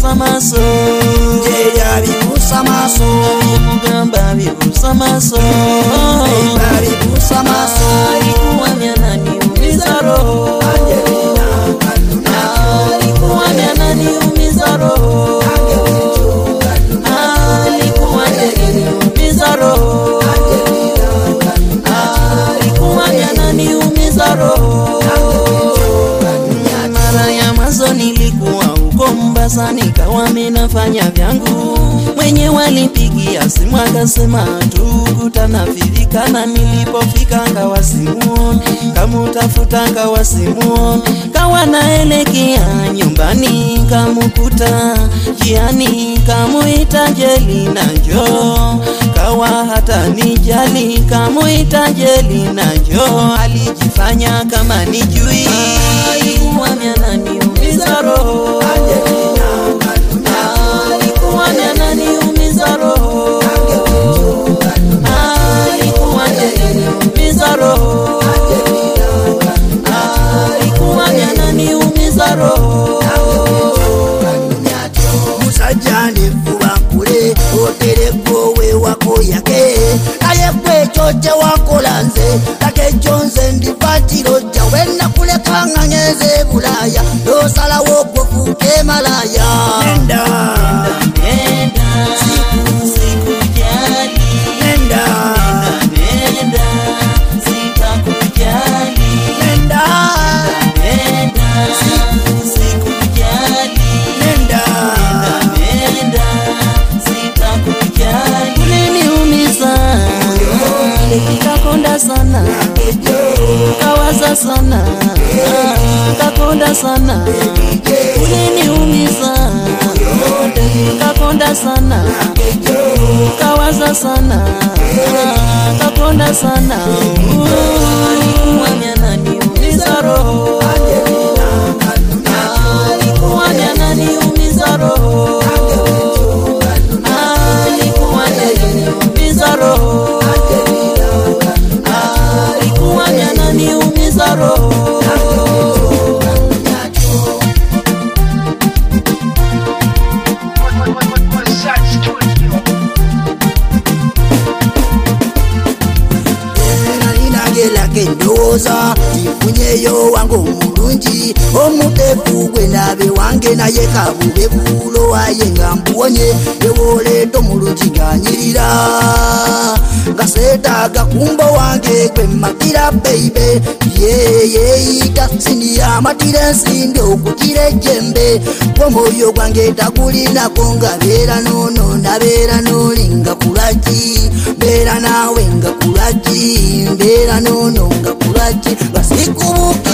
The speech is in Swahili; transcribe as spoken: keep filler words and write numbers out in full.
bibusa maso Jeya bibusa maso Mugamba bibusa maso Jeya bibusa maso Alikuwa nani umiza roho Angelina Kalunacho Alikuwa nani umiza roho Alikuwa nani umiza roho Alikuwa nani umiza roho Mara ya mwanzo nilikuwa huko Mombasa nikawa minafanya vyangu mwenye walipigia simu akasema tukutana Filikana nilipofika ngawa simuoni kamutafuta ngawa simuoni kawa naelekea nyumbani kamukuta jiani kamuita Jelina njoo kawa hata nijali kamuita Jelina njoo alijifanya kama nijui alikuwa nani umiza roho alikuwa nani umiza roho alikuwa nani umiza roho alikuwa nani umiza roho Musajani fuba kule otereko we wako yake aye kwe choche wako lanze take jonze ndipatiro jawena kule kanganyeze bulaya do sala woko fuke malaya nenda nenda siku siku jali nenda nenda sitakujali nenda nenda siku siku jali nenda nenda sitakujali uliniumiza nikakonda sana kawaza sana kakonda sana uliniumiza kakonda sana kawaza sana kakonda sana alikuwa nani umiza roho alikuwa nani umiza roho alikuwa nani umiza roho alikuwa nani umiza roho Kendoza tifunyeyo wango mulungi omutefu gwe nabe wange naye kabube bulo waye ngambonye ewoleto mulungi ganyirira ngasetaga kumbo wange gwe makira baby yeye itatsinia matire nsinde okutire jembe omwoyo gwange tagulina kongabera nono nabera nolinga kulaki bera nawe nga kulaki bera nono nga kulaki basikubuka